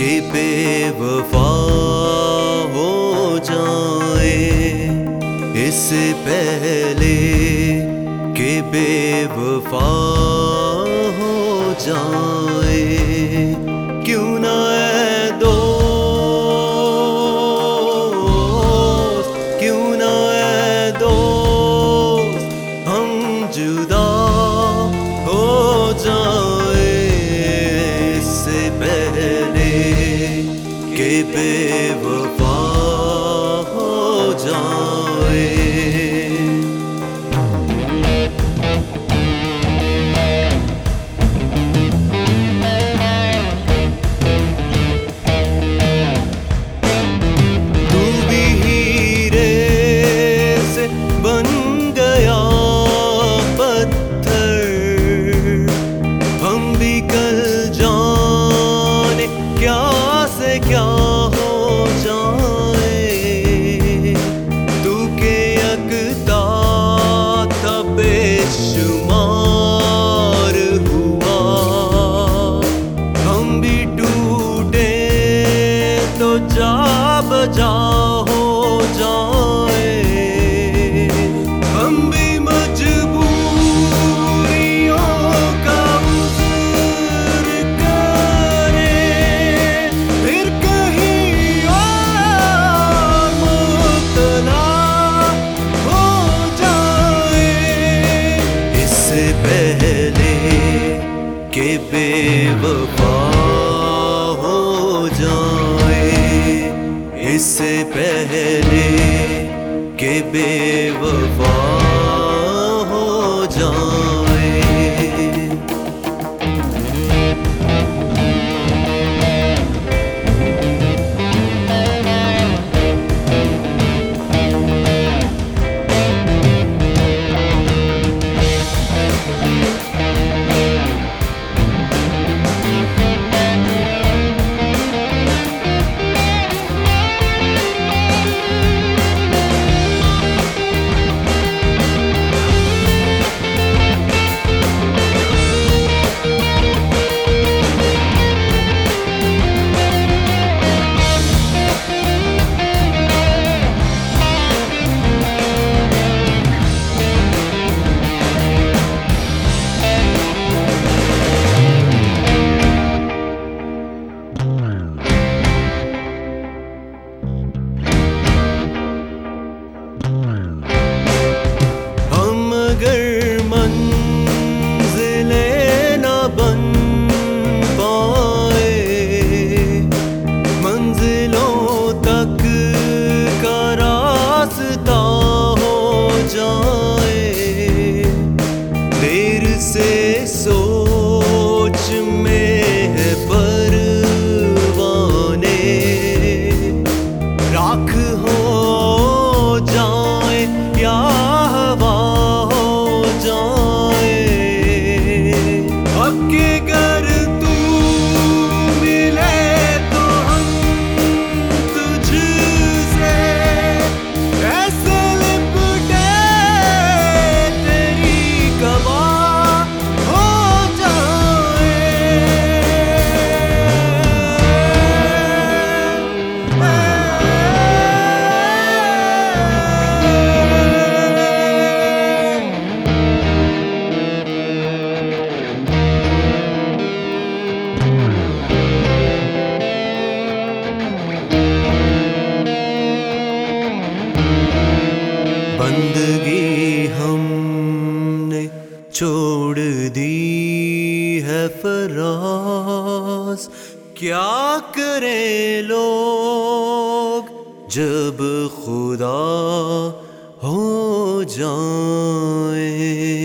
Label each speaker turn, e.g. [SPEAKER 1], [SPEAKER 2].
[SPEAKER 1] कि बेवफा हो जाए इससे पहले कि बेवफा हो जाए। क्यों ना ऐ दोस्त, क्यों ना ऐ दोस्त हम जुदा हो जाए इससे पहले कि बेवफा हो जाए। क्या हो जाए तू के यकता था बेशुमार हुआ। हम भी टूटे तो जा बजा हो जाए। हम भी कि बेवफा हो जाए इससे पहले कि बेवफा हो जाए। से सोच में है परवाने राख हो जाए या हवा हो जाए। अब के घर तू मिले तो हम तुझसे ऐसे लिपटे तेरी गवा बंदगी हमने छोड़ दी है फराज। क्या करें लोग जब खुदा हो जाए।